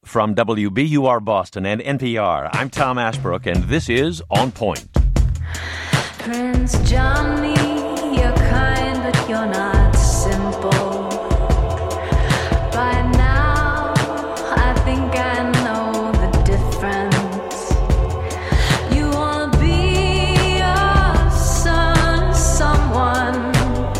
from WBUR Boston and NPR. I'm Tom Ashbrook, and this is On Point. Prince Johnny, you're kind, but you're not simple. By now, I think I know the difference. You wanna be a son, someone.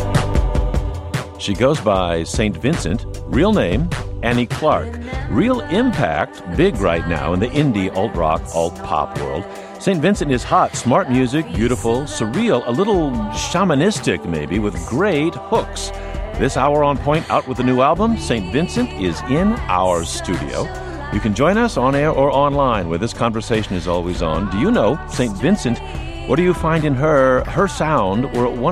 She goes by St. Vincent, real name, Annie Clark. Real impact, big right now in the indie, alt-rock, alt-pop world. St. Vincent is hot, smart music, beautiful, surreal, a little shamanistic maybe, with great hooks. This hour On Point, out with a new album, St. Vincent is in our studio. You can join us on air or online, where this conversation is always on. Do you know St. Vincent? What do you find in her sound? We're at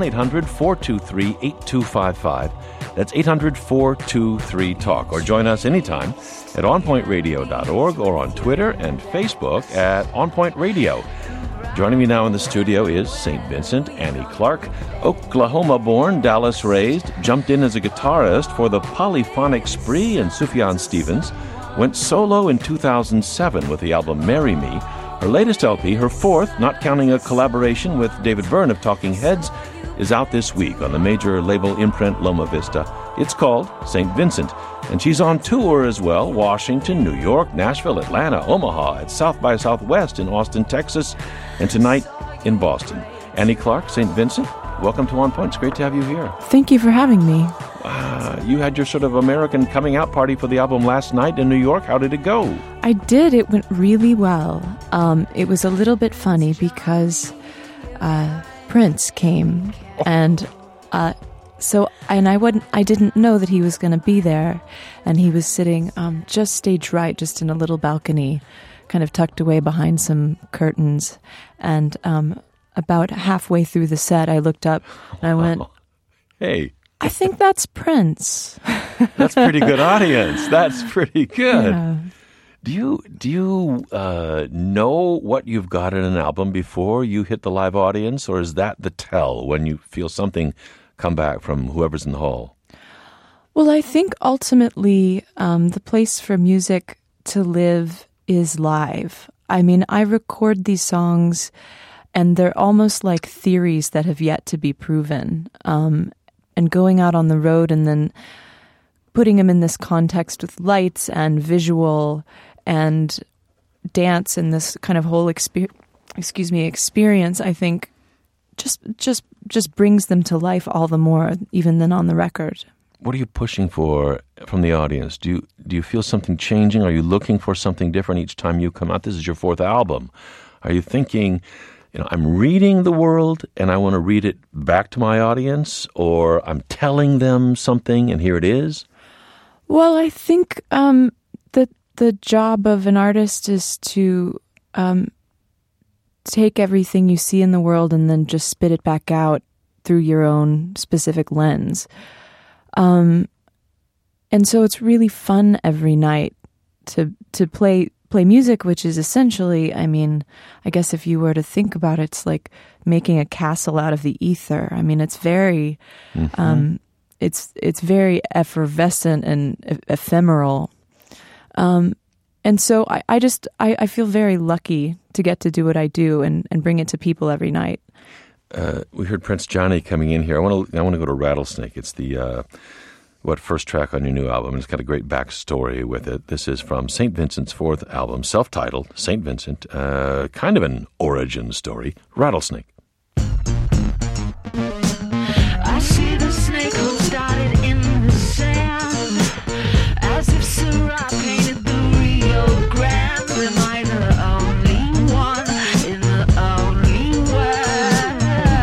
1-800-423-8255. That's 800-423-TALK. Or join us anytime at onpointradio.org or on Twitter and Facebook at OnPoint Radio. Joining me now in the studio is St. Vincent, Annie Clark, Oklahoma-born, Dallas-raised, jumped in as a guitarist for the Polyphonic Spree and Sufjan Stevens, went solo in 2007 with the album Marry Me. Her latest LP, her fourth, not counting a collaboration with David Byrne of Talking Heads, is out this week on the major label imprint Loma Vista. It's called St. Vincent, and she's on tour as well, Washington, New York, Nashville, Atlanta, Omaha, at South by Southwest in Austin, Texas, and tonight in Boston. Annie Clark, St. Vincent, welcome to On Point. It's great to have you here. Thank you for having me. You had your sort of American coming out party for the album last night in New York. How did it go? I did. It went really well. It was a little bit funny because Prince came, and I didn't know that he was going to be there, and he was sitting just stage right, just in a little balcony, kind of tucked away behind some curtains. And about halfway through the set, I looked up and I went, "Hey, I think that's Prince." That's pretty good audience. That's pretty good. Yeah. Do you know what you've got in an album before you hit the live audience, or is that the tell when you feel something come back from whoever's in the hall? Well, I think ultimately the place for music to live is live. I mean, I record these songs, and they're almost like theories that have yet to be proven. And going out on the road and then putting them in this context with lights and visual and dance and this kind of whole experience, I think just brings them to life all the more, even than on the record. What are you pushing for from the audience? Do you feel something changing? Are you looking for something different each time you come out? This is your fourth album. Are you thinking, I'm reading the world and I want to read it back to my audience, or I'm telling them something and here it is? Well, I think that the job of an artist is to take everything you see in the world and then just spit it back out through your own specific lens. And so it's really fun every night to play music, which is essentially, I mean, I guess if you were to think about it, it's like making a castle out of the ether. I mean, it's very, it's very effervescent and ephemeral. And so I feel very lucky to get to do what I do and bring it to people every night. We heard Prince Johnny coming in here. I want to go to Rattlesnake. It's the first track on your new album. It's got a great backstory with it. This is from St. Vincent's fourth album, self-titled, St. Vincent, kind of an origin story. Rattlesnake. I see the snake who started in the sand, as if Syrah painted the Rio Grande. Am I the only one in the only world?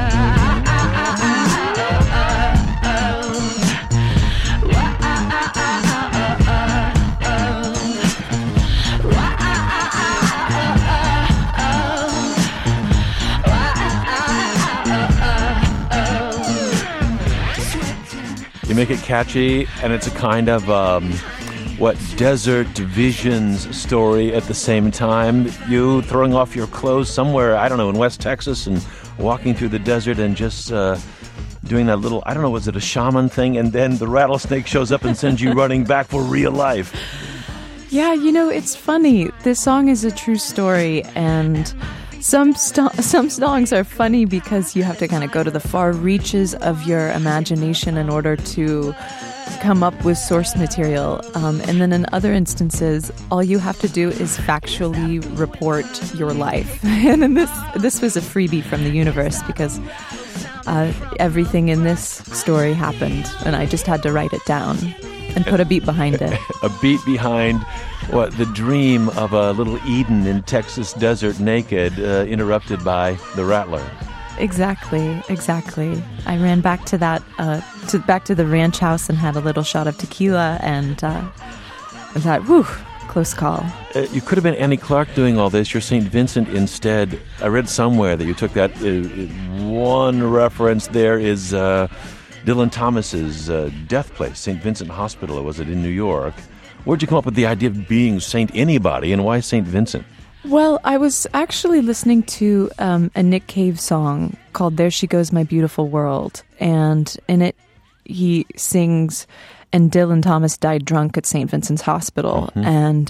You make it catchy, and it's a kind of desert visions story at the same time. You throwing off your clothes somewhere, I don't know, in West Texas and walking through the desert and just doing that little, I don't know, was it a shaman thing? And then the rattlesnake shows up and sends you running back for real life. Yeah, it's funny. This song is a true story, and some songs are funny because you have to kind of go to the far reaches of your imagination in order to come up with source material. And then in other instances, all you have to do is factually report your life. And then this was a freebie from the universe because everything in this story happened, and I just had to write it down and put a beat behind it. A beat behind the dream of a little Eden in Texas desert naked, interrupted by the Rattler. Exactly. I ran back to that, back to the ranch house and had a little shot of tequila, and I thought, whew, close call. You could have been Annie Clark doing all this. You're St. Vincent instead. I read somewhere that you took that. One reference there is Dylan Thomas's death place, St. Vincent Hospital, or was it in New York? Where'd you come up with the idea of being Saint Anybody, and why St. Vincent? Well, I was actually listening to a Nick Cave song called There She Goes My Beautiful World, and in it he sings, and Dylan Thomas died drunk at St. Vincent's Hospital, and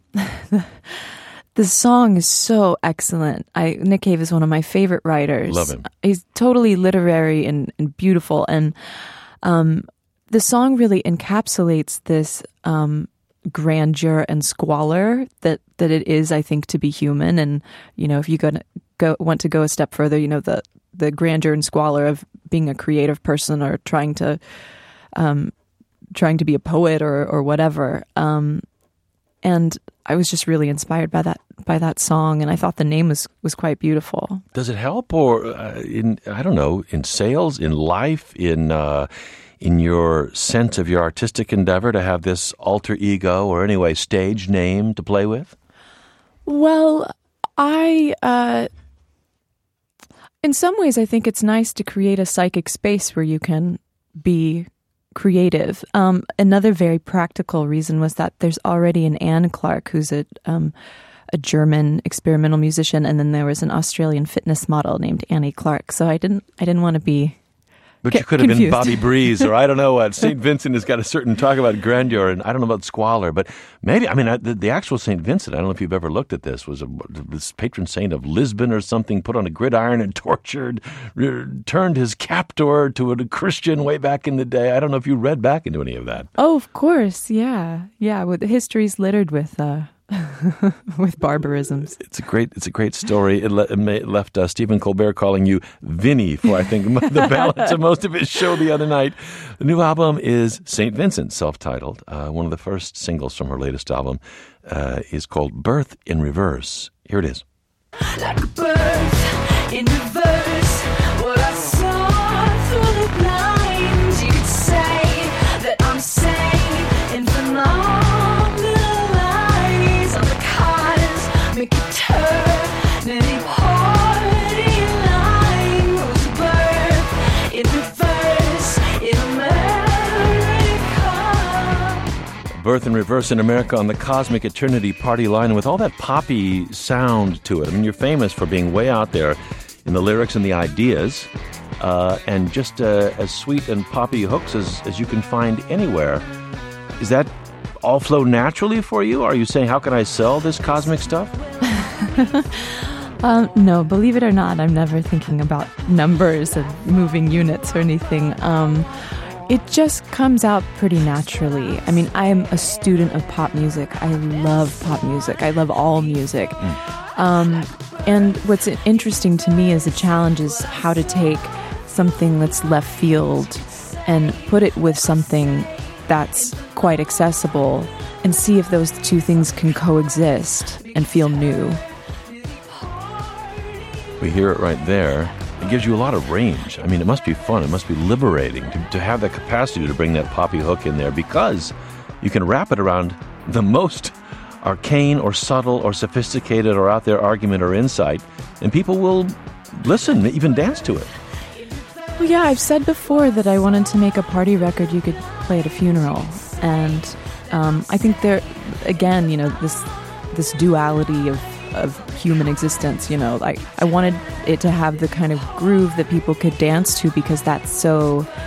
the song is so excellent. Nick Cave is one of my favorite writers. Love him. He's totally literary and beautiful, and the song really encapsulates this grandeur and squalor that it is, I think, to be human. And if you want to go a step further, the grandeur and squalor of being a creative person or trying to be a poet or whatever. And I was just really inspired by that song, and I thought the name was quite beautiful. Does it help, or in sales, in life, in your sense of your artistic endeavor to have this alter ego, or anyway stage name to play with? Well, in some ways, I think it's nice to create a psychic space where you can be creative. Another very practical reason was that there's already an Anne Clark, who's a German experimental musician, and then there was an Australian fitness model named Annie Clark. So I didn't want to be. But you could have been Bobby Breeze, or I don't know what. St. Vincent has got a certain talk about grandeur, and I don't know about squalor, but maybe, the actual St. Vincent, I don't know if you've ever looked at this, was this patron saint of Lisbon or something, put on a gridiron and tortured, turned his captor to a Christian way back in the day. I don't know if you read back into any of that. Oh, of course, yeah. Well, the history's littered with with barbarisms. It's a great story. It left Stephen Colbert calling you Vinny for, I think, the balance of most of his show the other night. The new album is St. Vincent, self-titled. One of the first singles from her latest album is called Birth in Reverse. Here it is. Like birth in reverse, what I saw through the blinds. You could say that I'm sane in phenomenal eyes. On the cars, make a turn, any party line was birth in reverse in America. Birth in Reverse in America on the Cosmic Eternity Party line, with all that poppy sound to it. You're famous for being way out there in the lyrics and the ideas, and just as sweet and poppy hooks as you can find anywhere. Is that all flow naturally for you? Are you saying, how can I sell this cosmic stuff? No, believe it or not, I'm never thinking about numbers and moving units or anything. It just comes out pretty naturally. I am a student of pop music. I love pop music. I love all music. And what's interesting to me as a challenge is how to take something that's left field and put it with something that's quite accessible and see if those two things can coexist and feel new. We hear it right there. It gives you a lot of range. It must be fun. It must be liberating to have that capacity to bring that poppy hook in there, because you can wrap it around the most arcane or subtle or sophisticated or out there argument or insight, and people will listen, even dance to it. Well, yeah, I've said before that I wanted to make a party record you could play at a funeral. And I think there, again, this duality of human existence, I wanted it to have the kind of groove that people could dance to, because that's so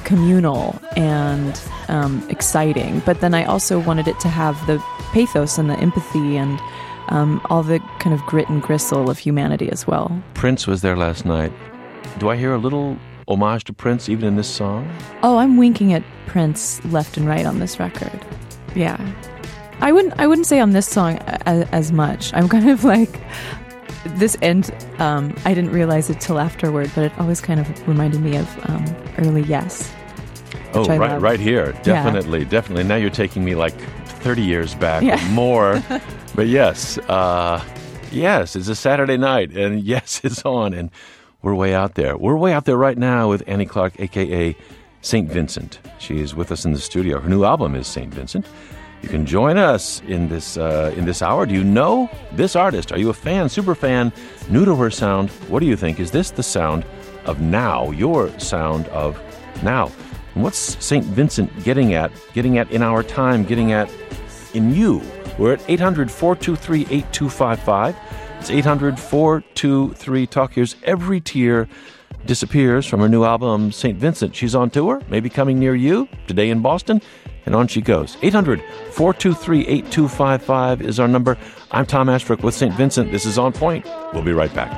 communal and exciting. But then I also wanted it to have the pathos and the empathy and all the kind of grit and gristle of humanity as well. Prince was there last night. Do I hear a little homage to Prince even in this song? Oh, I'm winking at Prince left and right on this record. Yeah. I wouldn't say on this song as much. I'm kind of like this end. I didn't realize it till afterward, but it always kind of reminded me of early Yes. Oh, right here. Definitely. Now you're taking me like 30 years back or more. But yes, it's a Saturday night, and Yes is on, and we're way out there. We're way out there right now with Annie Clark, a.k.a. St. Vincent. She is with us in the studio. Her new album is St. Vincent. You can join us in this hour. Do you know this artist? Are you a fan, super fan, new to her sound? What do you think? Is this the sound of now, your sound of now? And what's St. Vincent getting at in our time, getting at in you? We're at 800-423-8255. It's 800-423-TALK. Here's Every Tear Disappears from her new album, St. Vincent. She's on tour, maybe coming near you, today in Boston, and on she goes. 800-423-8255 is our number. I'm Tom Ashbrook with St. Vincent. This is On Point. We'll be right back.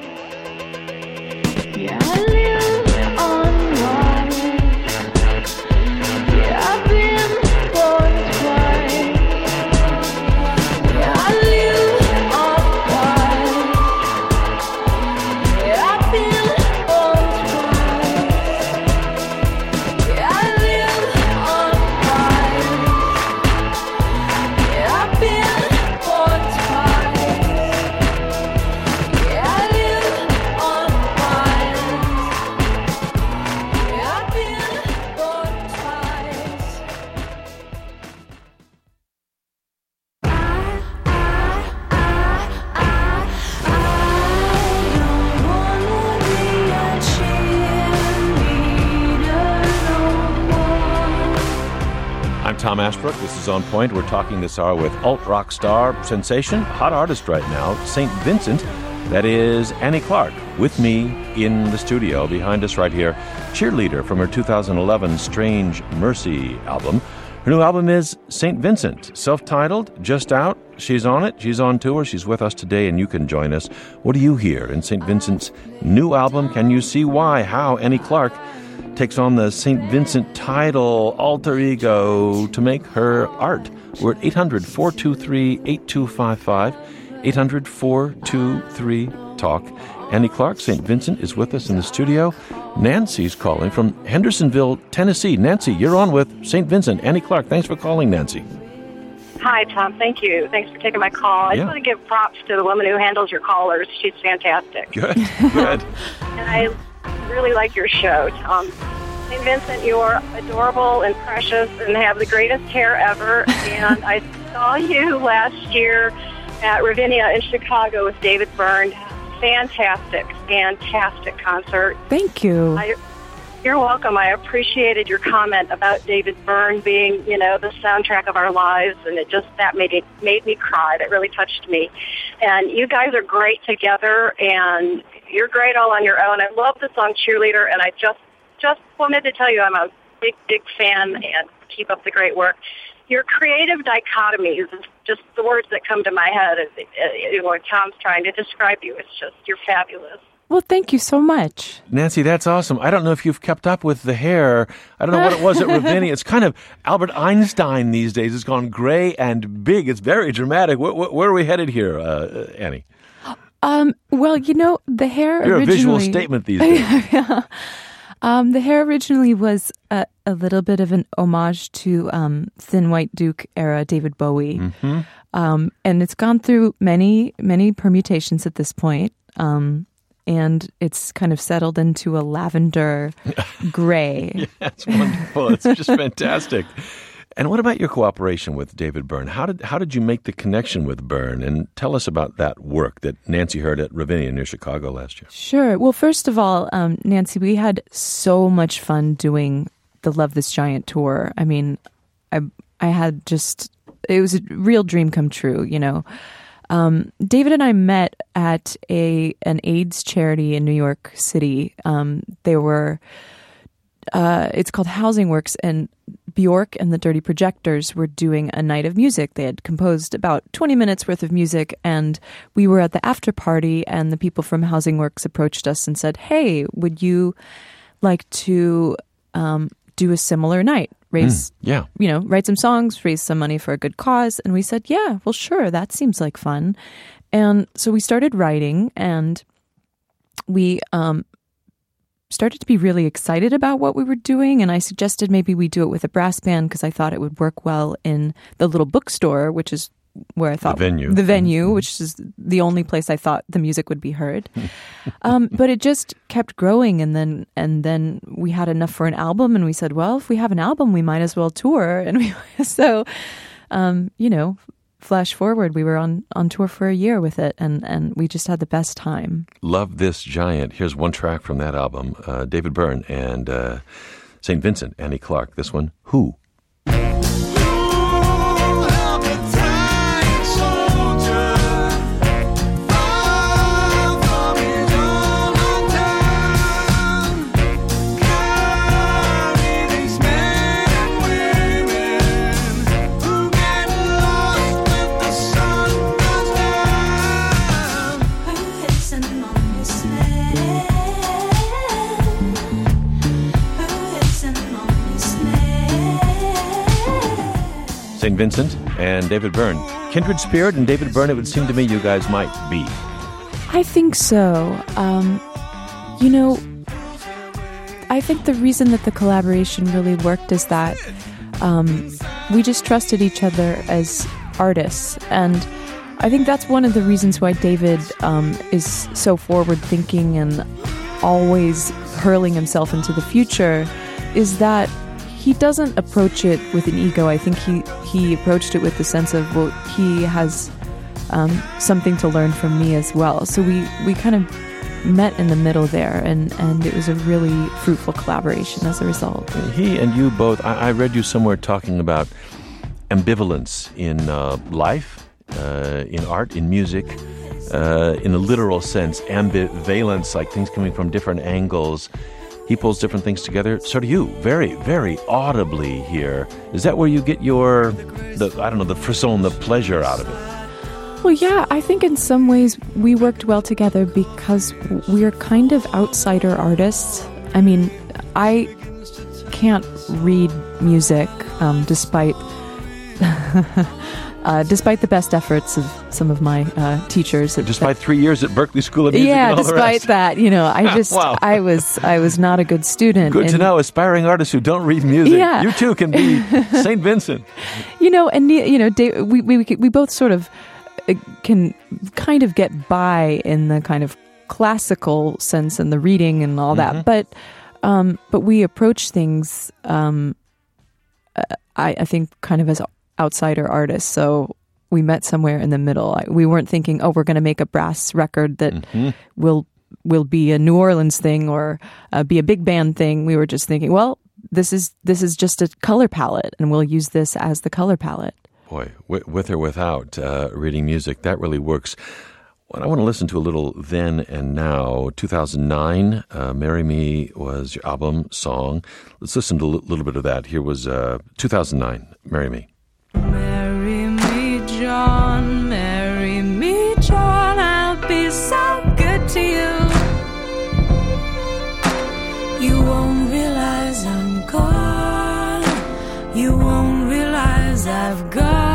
Yeah, I live on one. Yeah, I've been born twice. Yeah, I live on one. Yeah, I've been born twice. Yeah, I live on one. Yeah, I've been born twice. Yeah, I live on one. Yeah, I've been born twice. I'm Tom Ashbrook. This is On Point. We're talking this hour with alt rock star, sensation, hot artist right now, St. Vincent. That is Annie Clark with me in the studio. Behind us right here, cheerleader from her 2011 Strange Mercy album. Her new album is St. Vincent, self-titled, just out. She's on it. She's on tour. She's with us today, and you can join us. What do you hear in St. Vincent's new album? Can you see why, how Annie Clark takes on the St. Vincent title alter ego to make her art? We're at 800-423-8255, 800-423-TALK. Annie Clark, St. Vincent, is with us in the studio. Nancy's calling from Hendersonville, Tennessee. Nancy, you're on with St. Vincent. Annie Clark, thanks for calling, Nancy. Hi, Tom. Thank you. Thanks for taking my call. I just want to give props to the woman who handles your callers. She's fantastic. Good. And I really like your show, Tom. St. Vincent, you're adorable and precious and have the greatest hair ever. And I saw you last year at Ravinia in Chicago with David Byrne. Fantastic concert. Thank you. You're welcome. I appreciated your comment about David Byrne being, the soundtrack of our lives, and that made me cry. That really touched me. And you guys are great together, and you're great all on your own. I love the song Cheerleader, and I just wanted to tell you I'm a big fan, and keep up the great work. Your creative dichotomies is just the words that come to my head when Tom's trying to describe you. It's just, you're fabulous. Well, thank you so much. Nancy, that's awesome. I don't know if you've kept up with the hair. I don't know what it was at Ravinia. It's kind of Albert Einstein these days. It's gone gray and big. It's very dramatic. Where are we headed here, Annie? Well, the hair You're originally... a visual statement these days. The hair originally was a little bit of an homage to Thin White Duke era David Bowie. Mm-hmm. And it's gone through many, many permutations at this point. And it's kind of settled into a lavender gray. Yeah, it's wonderful. It's just fantastic. And what about your cooperation with David Byrne? How did you make the connection with Byrne? And tell us about that work that Nancy heard at Ravinia near Chicago last year. Sure. Well, first of all, Nancy, we had so much fun doing the Love This Giant tour. I mean, I had it was a real dream come true, David and I met at an AIDS charity in New York City. They were it's called Housing Works, and Bjork and the Dirty Projectors were doing a night of music. They had composed about 20 minutes worth of music, and we were at the after party, and the people from Housing Works approached us and said, "Hey, would you like to do a similar night? Write some songs, raise some money for a good cause." And we said, "Yeah, well, sure, that seems like fun." And so we started writing, and we started to be really excited about what we were doing, and I suggested maybe we do it with a brass band because I thought it would work well in the little bookstore, which is where I thought the venue, which is the only place I thought the music would be heard. But it just kept growing, and then we had enough for an album, and we said, well, if we have an album, we might as well tour. And flash forward, we were on tour for a year with it, and we just had the best time. Love This Giant. Here's one track from that album. David Byrne and St. Vincent, Annie Clark. This one, Who? St. Vincent and David Byrne. Kindred spirit and David Byrne, it would seem to me you guys might be. I think so. I think the reason that the collaboration really worked is that we just trusted each other as artists. And I think that's one of the reasons why David is so forward-thinking and always hurling himself into the future, is that he doesn't approach it with an ego. I think he approached it with the sense of, well, he has something to learn from me as well. So we kind of met in the middle there, and it was a really fruitful collaboration as a result. He and you both, I read you somewhere talking about ambivalence in life, in art, in music, in a literal sense, ambivalence, like things coming from different angles. He pulls different things together. So do you, very, very audibly here. Is that where you get the frisson, the pleasure out of it? Well, yeah, I think in some ways we worked well together because we're kind of outsider artists. I mean, I can't read music despite the best efforts of some of my teachers. Despite 3 years at Berklee School of Music and all the despite rest. that, I just, Wow. I was not a good student. Good to know, aspiring artists who don't read music. Yeah. You too can be St. Vincent. We both sort of can kind of get by in the kind of classical sense and the reading and all that, but we approach things, I think, kind of as outsider artists. So we met somewhere in the middle. We weren't thinking, we're going to make a brass record that will be a New Orleans thing or be a big band thing. We were just thinking, well, this is just a color palette, and we'll use this as the color palette. Boy, with or without reading music, that really works. Well, I want to listen to a little Then and Now. 2009, Marry Me was your album song. Let's listen to a little bit of that. Here was 2009, Marry Me. Marry me, John, marry me, John, I'll be so good to you. You won't realize I'm gone. You won't realize I've gone.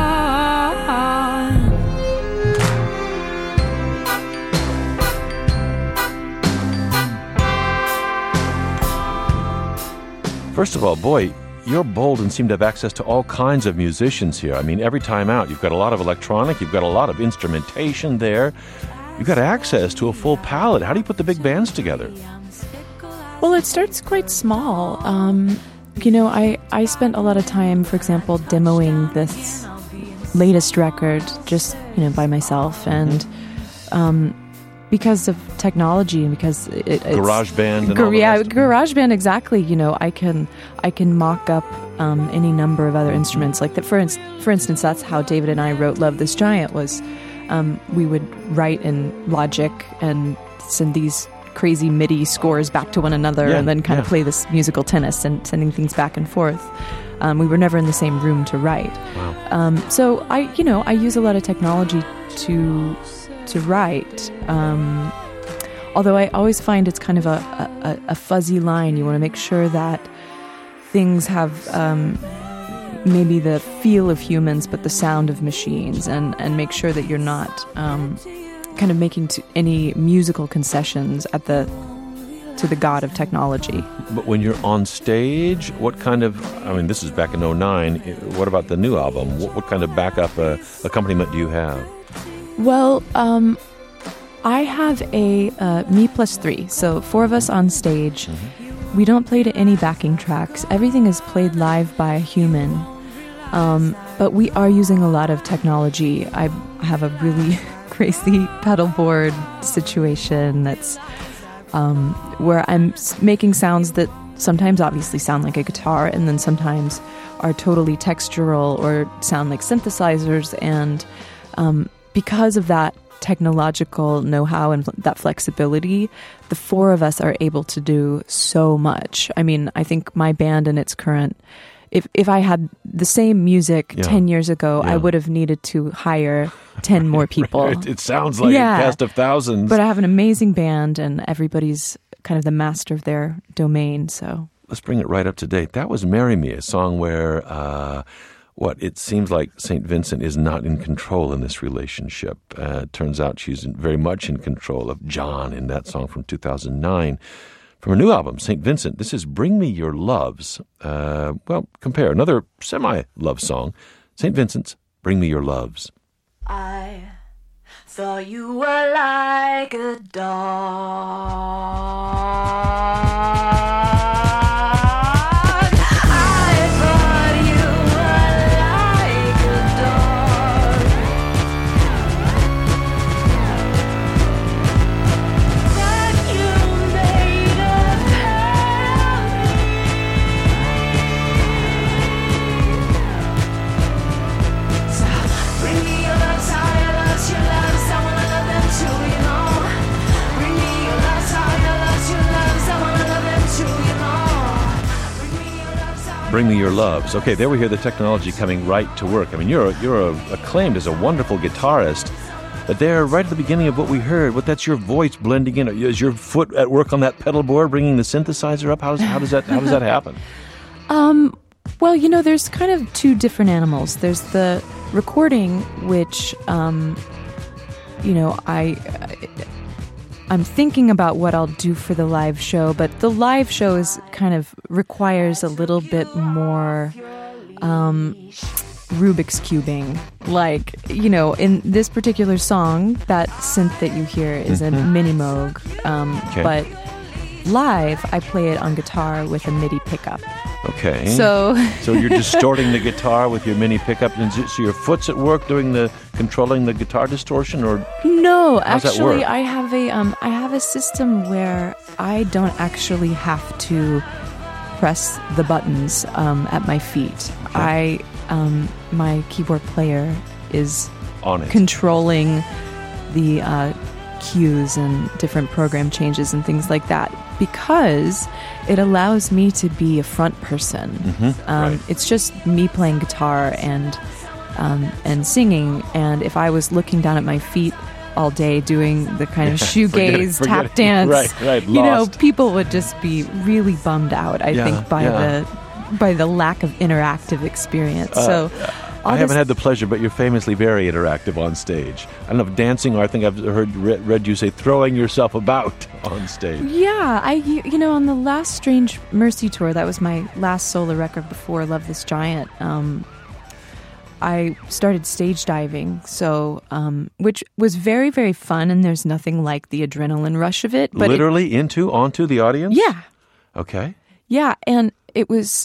First of all, boy, you're bold and seem to have access to all kinds of musicians here. I mean, every time out, you've got a lot of electronic, you've got a lot of instrumentation there. You've got access to a full palette. How do you put the big bands together? Well, it starts quite small. I spent a lot of time, for example, demoing this latest record just, by myself. And because of technology and because it's GarageBand and all the rest. GarageBand, exactly. I can mock up any number of other instruments. Like that, for instance, that's how David and I wrote "Love This Giant." Was we would write in Logic and send these crazy MIDI scores back to one another Yeah, and then kind of yeah. play this musical tennis and sending things back and forth. We were never in the same room to write. Wow. So I use a lot of technology to write. Although I always find it's kind of a fuzzy line. You want to make sure that things have maybe the feel of humans but the sound of machines, and make sure that you're not kind of making any musical concessions to the god of technology. But when you're on stage, what kind of, I mean, this is back in 2009, what about the new album? What kind of backup accompaniment do you have? Well, I have a me plus 3, so 4 of us on stage. Mm-hmm. We don't play to any backing tracks. Everything is played live by a human. But we are using a lot of technology. I have a really crazy pedal board situation that's where I'm making sounds that sometimes obviously sound like a guitar and then sometimes are totally textural or sound like synthesizers. And because of that technological know-how and that flexibility, the 4 of us are able to do so much. I mean, I think my band in its current... If I had the same music 10 years ago, I would have needed to hire 10 more people. It sounds like a cast of thousands. But I have an amazing band, and everybody's kind of the master of their domain. So let's bring it right up to date. That was "Marry Me," a song where it seems like St. Vincent is not in control in this relationship. Turns out she's very much in control of John in that song from 2009. From a new album, St. Vincent, this is Bring Me Your Loves. Compare another semi-love song, St. Vincent's Bring Me Your Loves. I thought you were like a dog. I thought you were like a dog. That you made a So bring me your loves, all your loves, your loves. I wanna love them too, you know. Bring me your loves, all your loves, your loves. I wanna love them too, you know. Bring me your loves, all Bring Me Your Loves. Okay, there we hear the technology coming right to work. I mean, you're acclaimed as a wonderful guitarist, but there, right at the beginning of what we heard, that's your voice blending in. Is your foot at work on that pedal board, bringing the synthesizer up? How does that happen? Well, there's kind of 2 different animals. There's the recording, which, I'm thinking about what I'll do for the live show, but the live show is kind of requires a little bit more Rubik's cubing. Like, in this particular song, that synth that you hear is a Mini Moog, but live, I play it on guitar with a MIDI pickup. Okay. So you're distorting the guitar with your mini pickup, and so your foot's at work controlling the guitar distortion, or no, how's that actually, work? I have a system where I don't actually have to press the buttons at my feet. Okay. My keyboard player is On it. controlling the cues and different program changes and things like that, because it allows me to be a front person. Right. It's just me playing guitar and singing, and if I was looking down at my feet all day doing the kind of shoegaze forget tap it. dance, Right, lost. people would just be really bummed out, I think, by the lack of interactive experience. I haven't had the pleasure, but you're famously very interactive on stage. I don't know if dancing, or I think I've read you say throwing yourself about on stage. Yeah, on the last Strange Mercy tour, that was my last solo record before Love This Giant, I started stage diving, which was very, very fun, and there's nothing like the adrenaline rush of it. But literally onto the audience? Yeah. Okay. Yeah, and it was,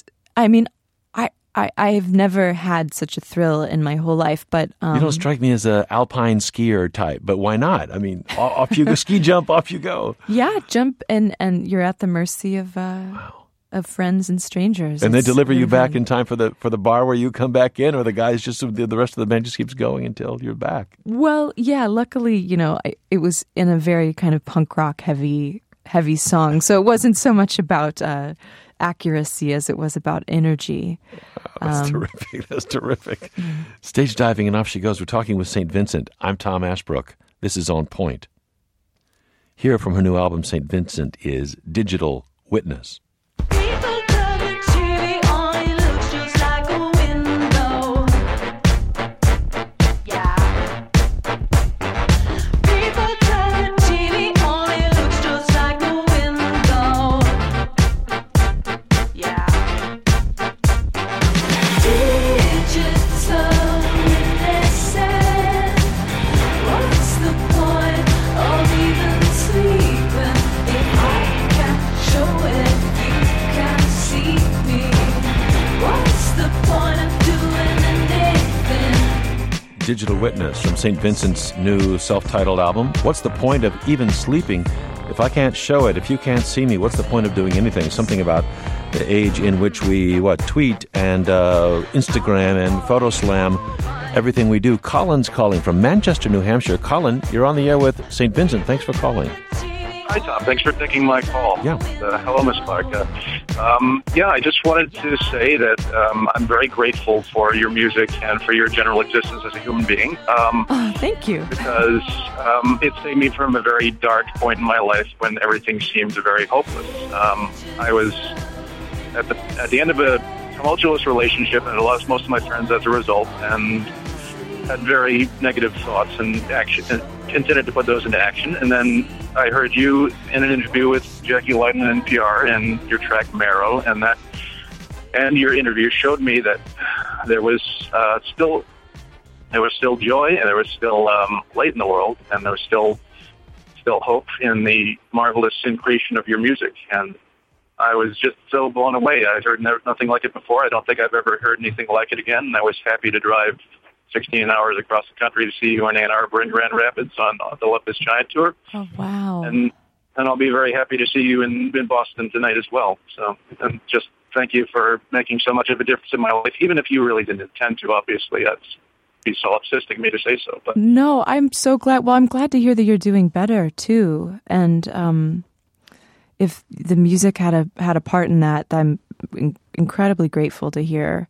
I've never had such a thrill in my whole life, but... you don't strike me as an alpine skier type, but why not? I mean, off you go, ski jump, off you go. Yeah, jump, and you're at the mercy of friends and strangers. And they It's deliver you really back fun. in time for the bar where you come back in, or the guys the rest of the band just keeps going until you're back? Well, yeah, luckily, it was in a very kind of punk rock heavy heavy song. So it wasn't so much about accuracy as it was about energy. That's terrific. That's terrific. Stage diving and off she goes. We're talking with St. Vincent. I'm Tom Ashbrook. This is On Point. Here from her new album, St. Vincent, is Digital Witness. People turning TV on, it looks just like a window. Yeah. People turning TV on, it looks just like a window. Yeah. Digital witnesses. What's the point of even sleeping if I can't show it? You can't see me. What's the point of doing anything? Digital Witness from St. Vincent's new self-titled album. What's the point of even sleeping if I can't show it? If you can't see me, what's the point of doing anything? Something about the age in which we, tweet and Instagram and Photo Slam everything we do. Colin's calling from Manchester, New Hampshire. Colin, you're on the air with St. Vincent. Thanks for calling. Hi, Tom. Thanks for taking my call. Yeah. Hello, Ms. Clark. I just wanted to say that I'm very grateful for your music and for your general existence as a human being. Thank you. Because it saved me from a very dark point in my life when everything seemed very hopeless. I was at the end of a tumultuous relationship, and I lost most of my friends as a result, and had very negative thoughts and intended to put those into action. And then I heard you in an interview with Jackie Lydon in NPR and your track Marrow, and your interview showed me that there was still joy, and there was still light in the world, and there was still hope in the marvelous syncretion of your music. And I was just so blown away. I'd heard nothing like it before. I don't think I've ever heard anything like it again. And I was happy to drive 16 hours across the country to see you in Ann Arbor and Grand Rapids on the Love This Giant tour. Oh, wow. And I'll be very happy to see you in Boston tonight as well. So, and just thank you for making so much of a difference in my life, even if you really didn't intend to, obviously. That's be solipsistic of me to say so. But no, I'm so glad. Well, I'm glad to hear that you're doing better, too. And if the music had a part in that, I'm incredibly grateful to hear.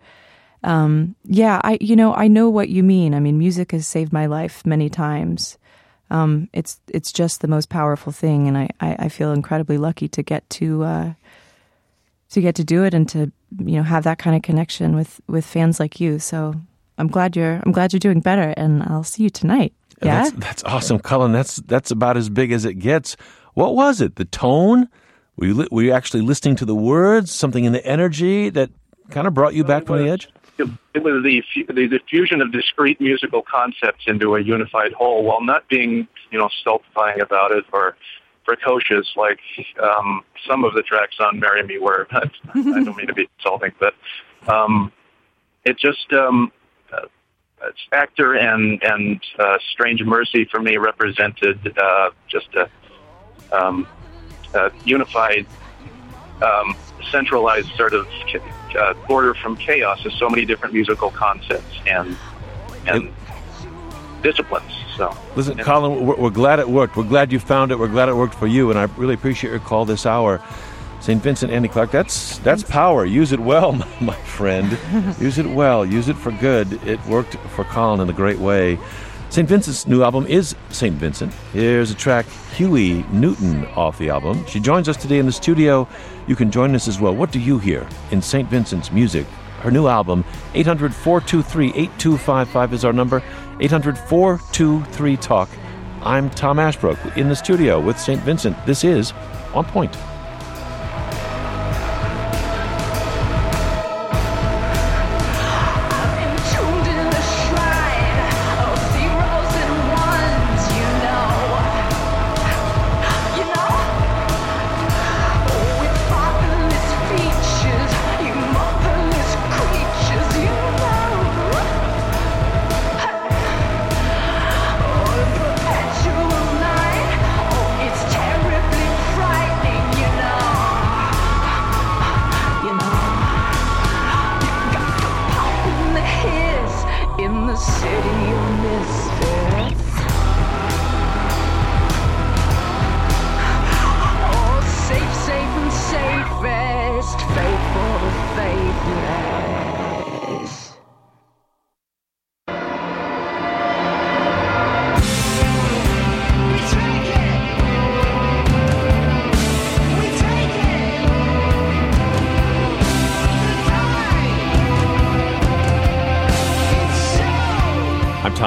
I know what you mean. I mean, music has saved my life many times. It's just the most powerful thing, and I feel incredibly lucky to get to do it and to have that kind of connection with fans like you. So I'm glad you're doing better, and I'll see you tonight. Yeah, that's awesome, Colin. That's about as big as it gets. What was it? The tone? Were you actually listening to the words? Something in the energy that kind of brought you back from the edge? It was the fusion of discrete musical concepts into a unified whole, while not being, stultifying about it or precocious like some of the tracks on "Marry Me" were. I don't mean to be insulting, but it just Actor and Strange Mercy for me represented just a unified, centralized sort of order from chaos of so many different musical concepts and disciplines. So, listen, Colin, we're glad it worked. We're glad you found it. We're glad it worked for you, and I really appreciate your call this hour. St. Vincent, Andy Clark, that's power. Use it well, my friend. Use it well. Use it for good. It worked for Colin in a great way. St. Vincent's new album is St. Vincent. Here's a track, Huey Newton, off the album. She joins us today in the studio. You can join us as well. What do you hear in St. Vincent's music? Her new album, 800-423-8255 is our number, 800-423-TALK. I'm Tom Ashbrook in the studio with St. Vincent. This is On Point. It's terribly frightening,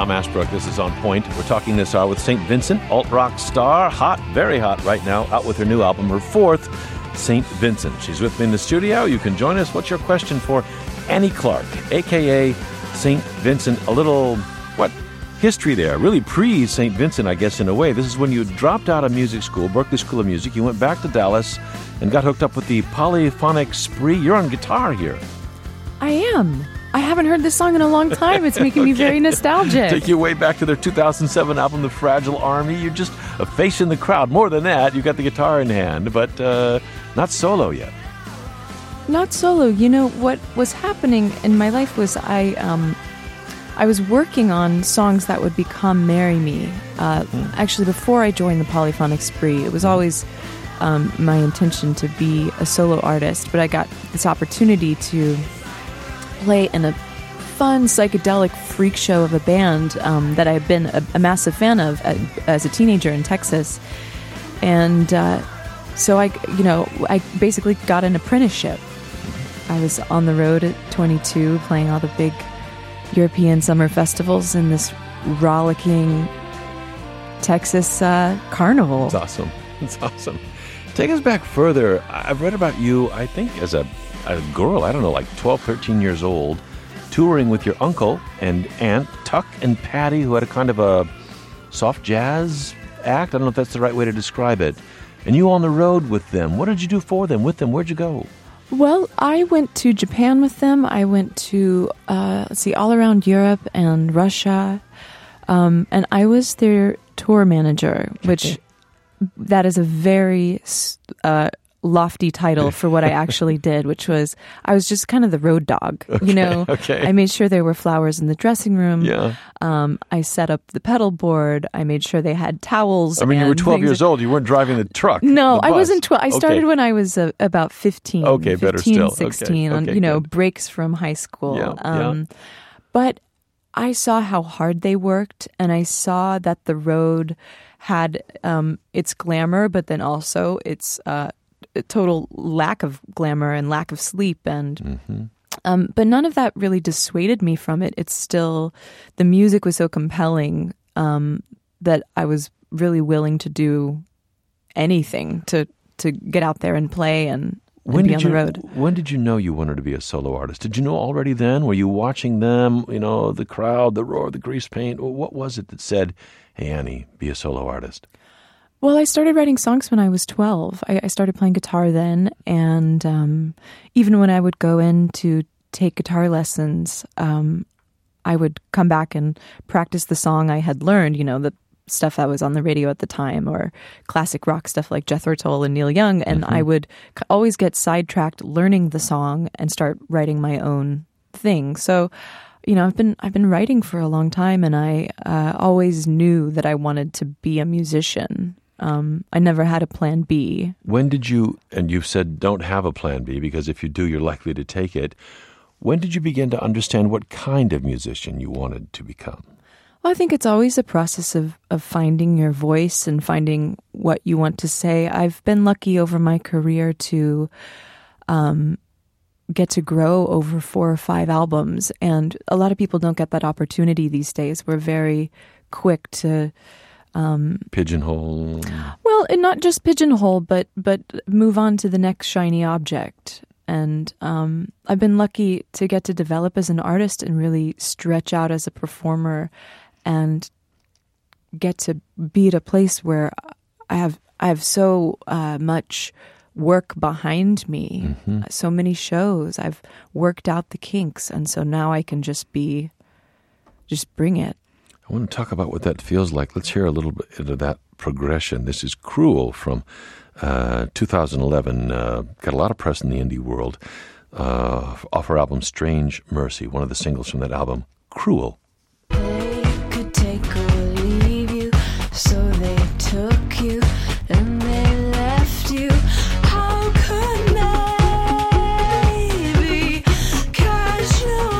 Tom Ashbrook. This is On Point. We're talking this hour with St. Vincent, alt-rock star, hot, very hot right now, out with her new album, her fourth, St. Vincent. She's with me in the studio. You can join us. What's your question for Annie Clark, a.k.a. St. Vincent? A little, history there. Really pre-St. Vincent, I guess, in a way. This is when you dropped out of music school, Berklee School of Music. You went back to Dallas and got hooked up with the Polyphonic Spree. You're on guitar here. I am. I haven't heard this song in a long time. It's making me very nostalgic. Take you way back to their 2007 album, The Fragile Army. You're just a face in the crowd. More than that, you got the guitar in hand, but not solo yet. Not solo. You know, what was happening in my life was I was working on songs that would become Marry Me. Actually, before I joined the Polyphonic Spree, it was always my intention to be a solo artist, but I got this opportunity to play in a fun psychedelic freak show of a band that I had been a massive fan of as a teenager in Texas, and so I basically got an apprenticeship. I was on the road at 22, playing all the big European summer festivals in this rollicking Texas carnival. It's awesome. It's awesome. Take us back further. I've read about you, I think, as a girl, I don't know, like 12, 13 years old, touring with your uncle and aunt, Tuck and Patty, who had a kind of a soft jazz act. I don't know if that's the right way to describe it. And you on the road with them. What did you do for them, with them? Where'd you go? Well, I went to Japan with them. I went to, all around Europe and Russia. And I was their tour manager, which that is a very lofty title for what I actually did, which was I was just kind of the road dog. Okay. I made sure there were flowers in the dressing room. Yeah. I set up the pedal board. I made sure they had towels. I mean, you were 12 years old. You weren't driving the truck. No, the I bus. wasn't 12. I started when I was about 15. Okay, 15, better still. 16 Okay, on good. breaks from high school. Yeah. But I saw how hard they worked, and I saw that the road had its glamour, but then also its total lack of glamour and lack of sleep, and but none of that really dissuaded me from it. It's still, the music was so compelling that I was really willing to do anything to get out there and play and be on the road. When did you know you wanted to be a solo artist? Did you know already then? Were you watching them, the crowd, the roar, the grease paint? What was it that said, hey, Annie, be a solo artist? Well, I started writing songs when I was 12. I started playing guitar then, and even when I would go in to take guitar lessons, I would come back and practice the song I had learned, the stuff that was on the radio at the time, or classic rock stuff like Jethro Tull and Neil Young, and I would always get sidetracked learning the song and start writing my own thing. So, I've been writing for a long time, and I always knew that I wanted to be a musician. I never had a plan B. When did you, and you said don't have a plan B because if you do, you're likely to take it. When did you begin to understand what kind of musician you wanted to become? Well, I think it's always a process of finding your voice and finding what you want to say. I've been lucky over my career to get to grow over 4 or 5 albums, and a lot of people don't get that opportunity these days. We're very quick to pigeonhole. Well, and not just pigeonhole, but move on to the next shiny object. And I've been lucky to get to develop as an artist and really stretch out as a performer, and get to be at a place where I have so much work behind me, so many shows. I've worked out the kinks, and so now I can just bring it. I want to talk about what that feels like. Let's hear a little bit of that progression. This is Cruel from 2011. Got a lot of press in the indie world. Off her album Strange Mercy, one of the singles from that album, Cruel. They could take or leave you, so they took you and they left you. How could they be casually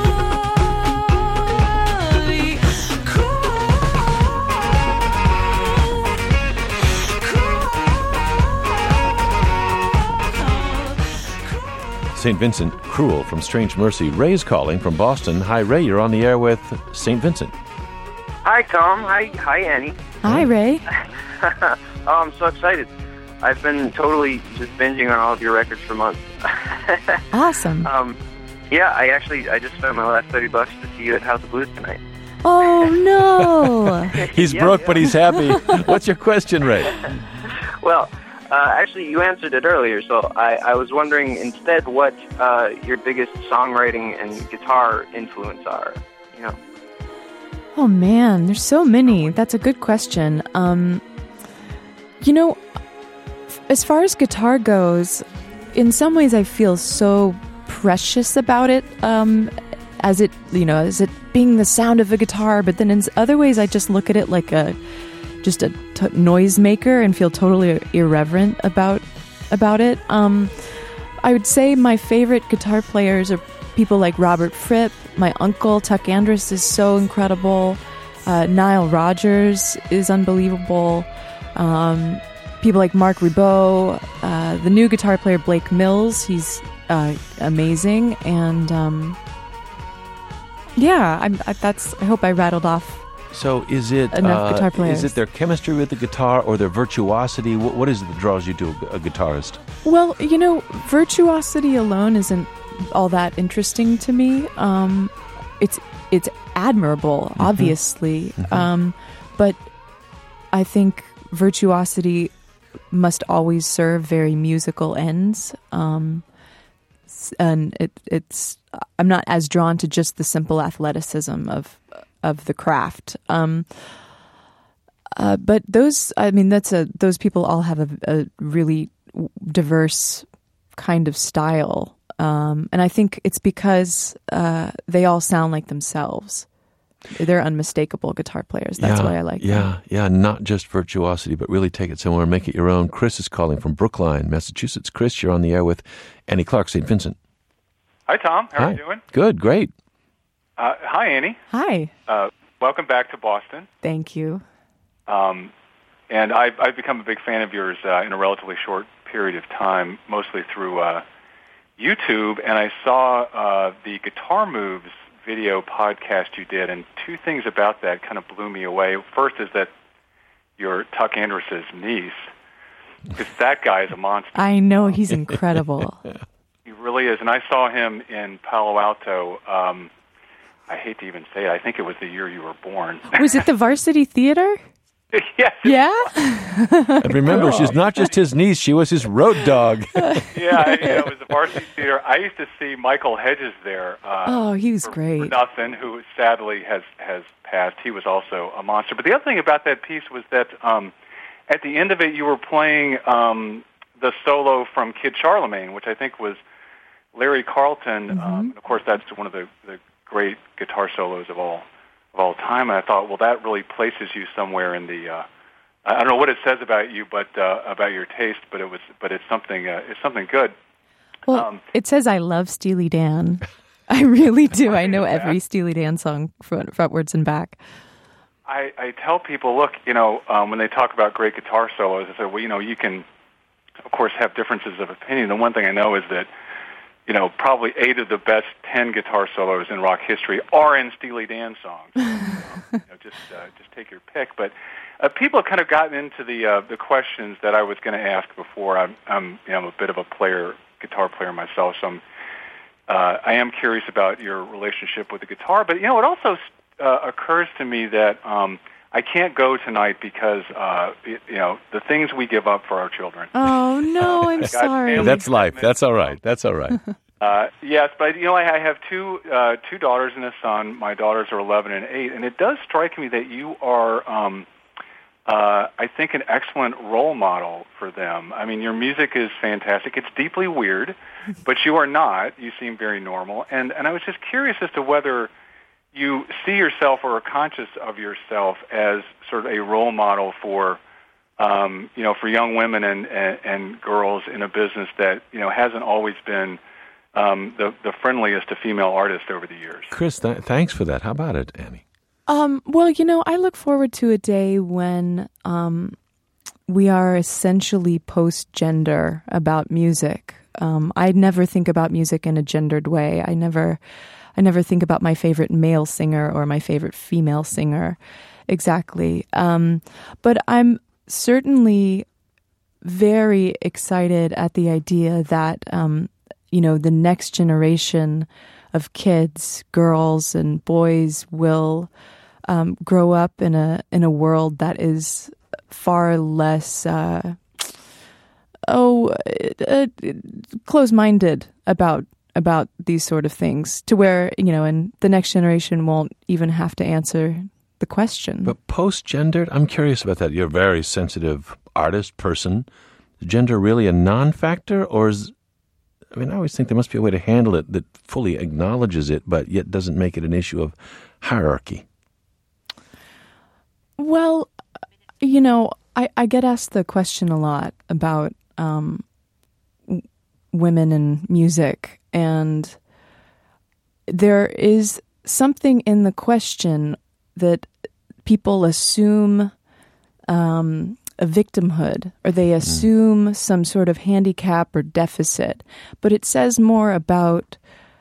St. Vincent, Cruel from Strange Mercy. Ray's calling from Boston. Hi, Ray. You're on the air with St. Vincent. Hi, Tom. Hi, Annie. Hi, Ray. Oh, I'm so excited. I've been totally just binging on all of your records for months. Awesome. Yeah, I just spent my last $30 to see you at House of Blues tonight. Oh, no. He's broke, but he's happy. What's your question, Ray? Well, actually, you answered it earlier, so I was wondering instead what your biggest songwriting and guitar influence are. You know. Oh, man, there's so many. That's a good question. You know, as far as guitar goes, in some ways I feel so precious about it, as it being the sound of a guitar, but then in other ways I just look at it like just a noisemaker and feel totally irreverent about it. I would say my favorite guitar players are people like Robert Fripp. My uncle Tuck Andrus is so incredible. Nile Rodgers is unbelievable. People like Mark Ribot, the new guitar player Blake Mills, he's amazing. And I hope I rattled off. So is it enough guitar players. Is it their chemistry with the guitar or their virtuosity? What is it that draws you to a guitarist? Well, you know, virtuosity alone isn't all that interesting to me. It's admirable, obviously, but I think virtuosity must always serve very musical ends. And it's I'm not as drawn to just the simple athleticism of the craft. But those people all have a really diverse kind of style. And I think it's because they all sound like themselves. They're unmistakable guitar players. That's why I like them. Yeah, not just virtuosity, but really take it somewhere and make it your own. Chris is calling from Brookline, Massachusetts. Chris, you're on the air with Annie Clark, St. Vincent. Hi, Tom. How are you doing? Good, great. Hi, Annie. Hi. Welcome back to Boston. Thank you. And I've become a big fan of yours in a relatively short period of time, mostly through YouTube, and I saw the Guitar Moves video podcast you did, and two things about that kind of blew me away. First is that you're Tuck Andrus' niece, because that guy is a monster. I know, he's incredible. He really is, and I saw him in Palo Alto. I hate to even say it. I think it was the year you were born. Was it the Varsity Theater? Yes. Yeah? And remember, she's not just his niece, she was his road dog. It was the Varsity Theater. I used to see Michael Hedges there. He was great. For nothing, who sadly has passed. He was also a monster. But the other thing about that piece was that at the end of it, you were playing the solo from Kid Charlemagne, which I think was Larry Carlton. Of course, that's one of the great guitar solos of all time. And I thought, well, that really places you somewhere in the. I don't know what it says about you, but about your taste. But it's something. It's something good. Well, it says I love Steely Dan. I really do. I know every Steely Dan song frontwards and back. I tell people, look, when they talk about great guitar solos, I say, well, you can, of course, have differences of opinion. The one thing I know is that, probably 8 of the best 10 guitar solos in rock history are in Steely Dan songs. Just take your pick. But people have kind of gotten into the questions that I was going to ask before. I'm a bit of a guitar player myself, so I am curious about your relationship with the guitar. But it also occurs to me that I can't go tonight because the things we give up for our children. Oh no, I'm sorry. That's life. That's all right. Yes, but I have two daughters and a son. My daughters are 11 and 8, and it does strike me that you are, I think, an excellent role model for them. I mean, your music is fantastic. It's deeply weird, but you are not. You seem very normal, and I was just curious as to whether you see yourself or are conscious of yourself as sort of a role model for young women and girls in a business that hasn't always been the friendliest to female artists over the years. Chris, thanks for that. How about it, Annie? Well, I look forward to a day when we are essentially post-gender about music. I never think about music in a gendered way. I never think about my favorite male singer or my favorite female singer. exactly. But I'm certainly very excited at the idea that, the next generation of kids, girls and boys, will grow up in a world that is far less close-minded about these sort of things, to where and the next generation won't even have to answer the question. But post-gendered, I'm curious about that. You're a very sensitive artist, person. Is gender really a non-factor, or I always think there must be a way to handle it that fully acknowledges it, but yet doesn't make it an issue of hierarchy. Well, I get asked the question a lot about women in music, and there is something in the question that people assume a victimhood, or they assume some sort of handicap or deficit, but it says more about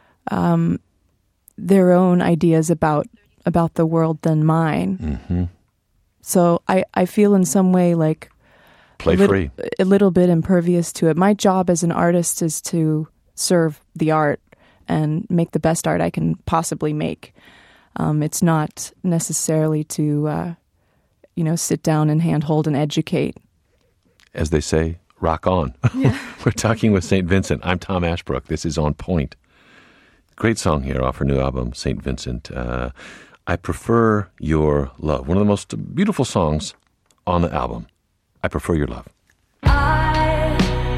their own ideas about the world than mine. Mm-hmm. So I feel in some way like a little bit impervious to it. My job as an artist is to serve the art and make the best art I can possibly make. It's not necessarily to, sit down and handhold and educate. As they say, rock on. Yeah. We're talking with St. Vincent. I'm Tom Ashbrook. This is On Point. Great song here off her new album, St. Vincent. I Prefer Your Love. One of the most beautiful songs on the album. I Prefer Your Love. I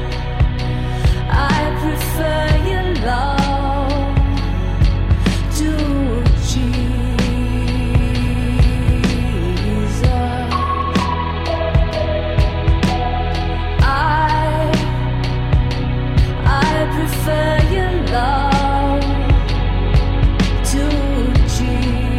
prefer your love to Jesus. I prefer your love to Jesus.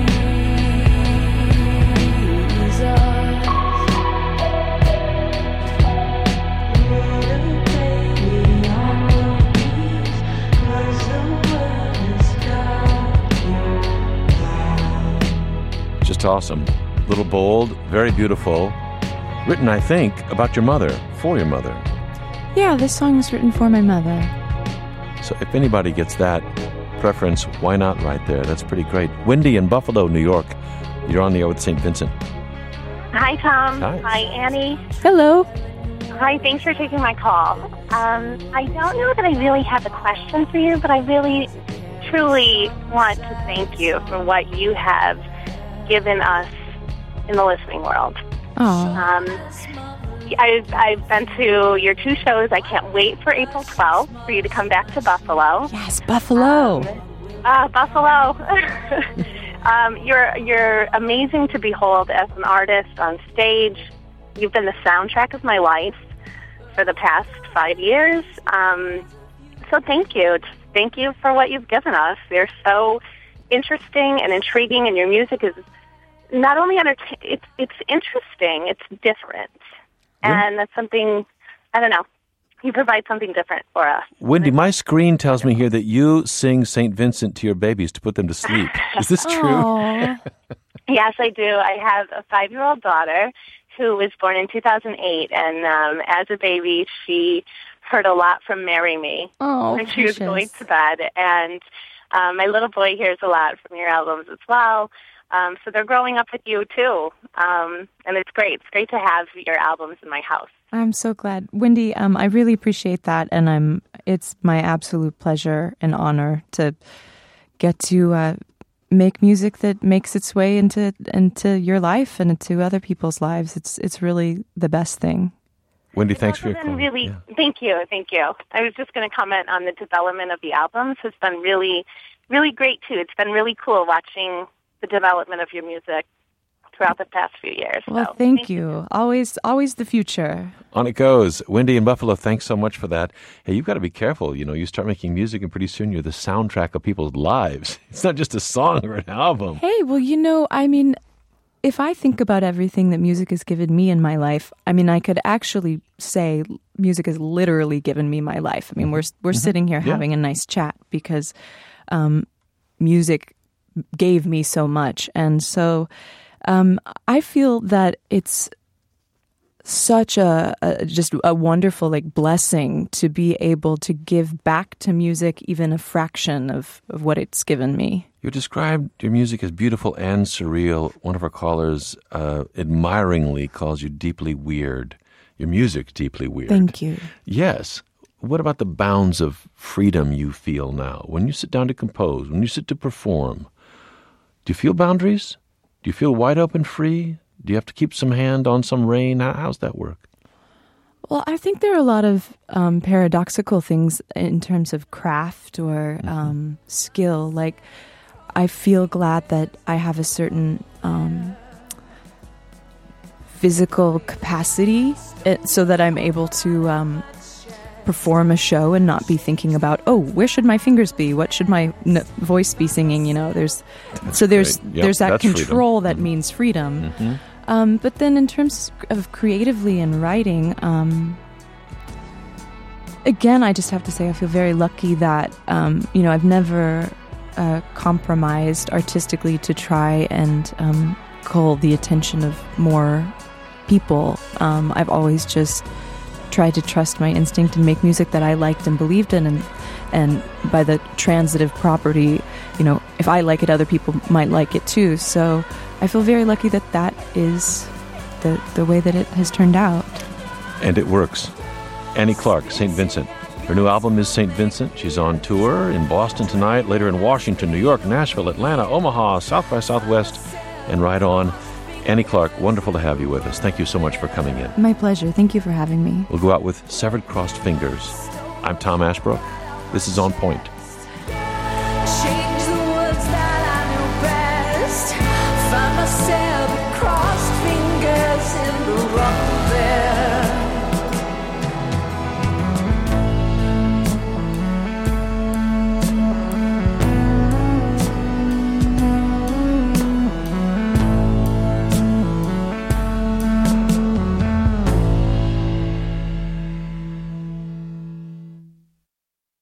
Just awesome. Little bold, very beautiful. Written, I think, about your mother, for your mother. Yeah, this song was written for my mother. So if anybody gets that preference, why not right there? That's pretty great. Wendy in Buffalo, New York. You're on the air with St. Vincent. Hi, Tom. Hi. Hi, Annie. Hello. Hi, thanks for taking my call. I don't know that I really have a question for you, but I really, truly want to thank you for what you have given us in the listening world. Oh. I've been to your two shows. I can't wait for April 12th for you to come back to Buffalo. Yes, Buffalo. Buffalo. You're amazing to behold as an artist on stage. You've been the soundtrack of my life for the past 5 years. So thank you. Thank you for what you've given us. You're so interesting and intriguing, and your music is not only it's interesting, it's different. And that's something, I don't know, you provide something different for us. Wendy, my screen tells me here that you sing St. Vincent to your babies to put them to sleep. Is this true? Yes, I do. I have a 5-year-old daughter who was born in 2008, and as a baby, she heard a lot from Marry Me when she was going to bed. And my little boy hears a lot from your albums as well. So they're growing up with you, too. And it's great. It's great to have your albums in my house. I'm so glad. Wendy, I really appreciate that, and it's my absolute pleasure and honor to get to make music that makes its way into your life and into other people's lives. It's really the best thing. Wendy, thanks for your call. Thank you. I was just going to comment on the development of the albums. It's been really, really great, too. It's been really cool watching the development of your music throughout the past few years. Well, thank you. Always the future. On it goes. Wendy in Buffalo, thanks so much for that. Hey, you've got to be careful. You start making music and pretty soon you're the soundtrack of people's lives. It's not just a song or an album. Hey, well, if I think about everything that music has given me in my life, I could actually say music has literally given me my life. We're sitting here having a nice chat because music gave me so much. And so I feel that it's such just a wonderful blessing to be able to give back to music even a fraction of what it's given me. You described your music as beautiful and surreal. One of our callers admiringly calls you deeply weird. Your music deeply weird. Thank you. Yes. What about the bounds of freedom you feel now? When you sit down to compose, when you sit to perform, do you feel boundaries? Do you feel wide open free? Do you have to keep some hand on some rein? How's that work? Well, I think there are a lot of paradoxical things in terms of craft or skill. Like, I feel glad that I have a certain physical capacity so that I'm able to perform a show and not be thinking about, where should my fingers be? What should my voice be singing? There's that control that means freedom. Mm-hmm. But then in terms of creatively and writing, again, I just have to say I feel very lucky that, I've never compromised artistically to try and call the attention of more people. I've always just tried to trust my instinct and make music that I liked and believed in, and by the transitive property, if I like it, other people might like it too. So I feel very lucky that is the way that it has turned out. And it works. Annie Clark, St. Vincent. Her new album is St. Vincent. She's on tour in Boston tonight, later in Washington, New York, Nashville, Atlanta, Omaha, South by Southwest, and right on. Annie Clark, wonderful to have you with us. Thank you so much for coming in. My pleasure. Thank you for having me. We'll go out with Severed Crossed Fingers. I'm Tom Ashbrook. This is On Point. Change the words that I knew best. Find myself